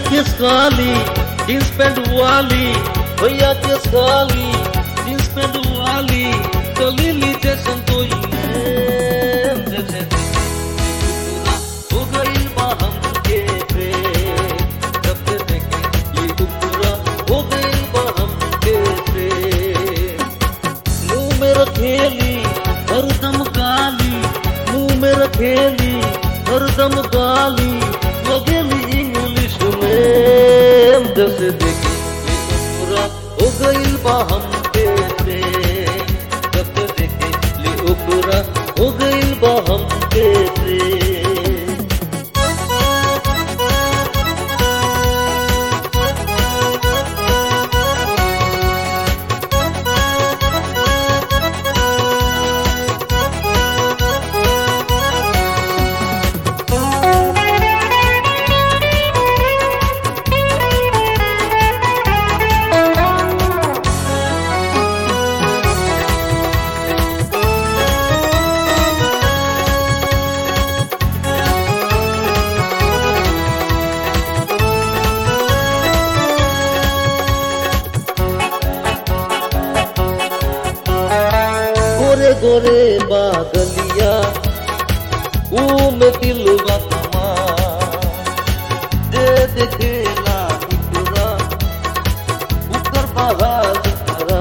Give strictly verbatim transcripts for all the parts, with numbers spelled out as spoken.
के साली jeans pant वाली, भैया के साली जींस पैंट वाली, चली लीजिए संतोष जैसे हो गई बाहम के प्रेम, जब से देखे ये पूरा हो गई बाहम के प्रेम। मुंह में रखेली हरदम गाली, मुंह में रखेली हरदम गाली, लगेली इंग्लिश में जैसे देखे पूरा हो गई बाहम के प्रेम, जब से देखे ले पूरा हो गई बाहम के प्रेम। गोरे गोरे बादलिया ऊ में दिलवा तमा, दे देखेला पूरा ऊपर बहाल करा।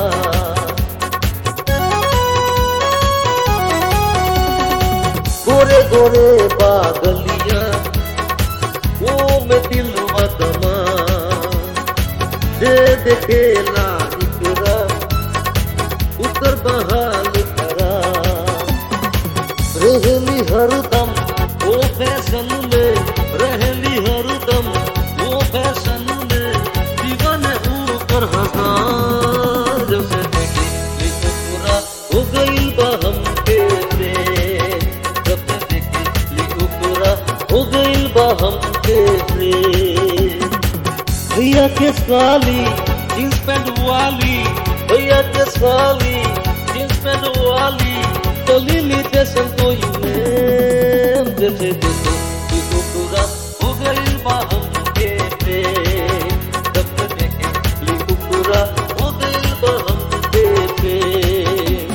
गोरे गोरे बादलिया ऊ में दिलवा तमा, दे देखेला पूरा ऊपर बहाल करा। रहली हरदम वो फैशन में, रहली हरदम वो फैशन में, दीवाने ऊपर हजार जैसे देखे ले पूरा हो गई बाहम के प्रेम, जब से देखे ले पूरा हो गई बाहम के प्रेम। भैया के साली जींस पैंट वाली, भैया के साली जींस पैंट वाली, चली लीजिए संतोष में जैसे देखे ले पूरा हो गई बाहम के प्रेम, जब से देखे ले पूरा हो गई बाहम के प्रेम।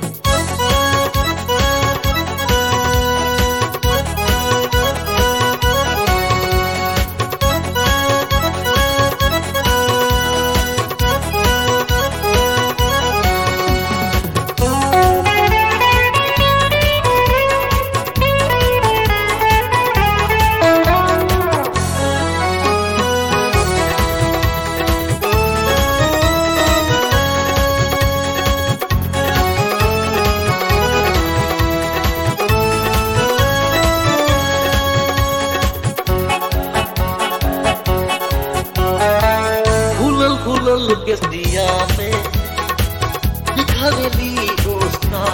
खुलल के दिया में दिखावेली दोस्ता,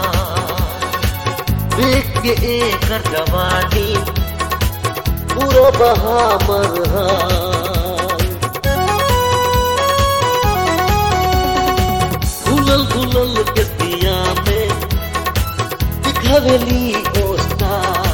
देख के एक जवानी पूरा बहा मरहाल। खुलल खुलल के दिया में दिखावेली दोस्ता,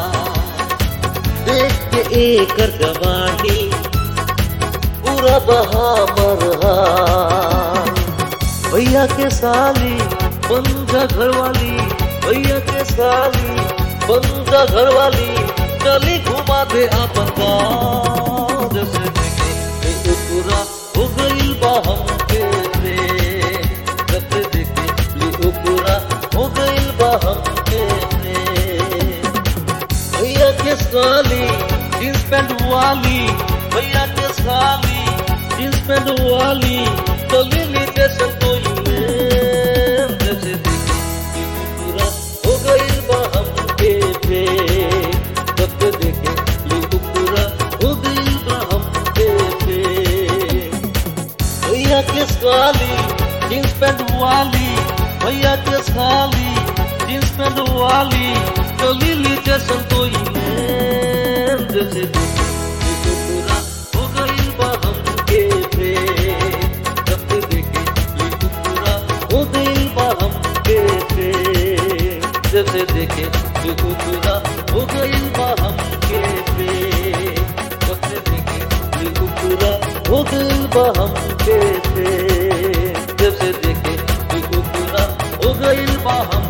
देख के एक जवानी पूरा बहा मरहाल। भैया के साली बन जा घर वाली, भैया के साली बन जा घर वाली, चली घुमा दे आपन गाँव जैसे देखे ले पूरा हो गई बाहम के प्रेम, जब से देखे ले पूरा हो गई बाहम के प्रेम। भैया के साली जींस पैंट वाली, भैया के साली जींस पैंट वाली, चली लीजिए संतोष में जैसे देखे ले पूरा हो गई बाहम के प्रेम, जब से देखे ले पूरा हो गई बाहम के प्रेम। भैया के साली जींस पैंट वाली, भैया के साली जींस पैंट वाली, चली लीजिए संतोष में जैसे देखे ले पूरा हो गई बाहम के प्रेम, जब से देखे ले पूरा हो गई बाहम के प्रेम, जब से देखे ले पूरा हो गई बाहम के प्रेम, जब से देखे ले पूरा हो गइल बा हमके थे, जब से देखे तू कुकुरा हो गइल बा हम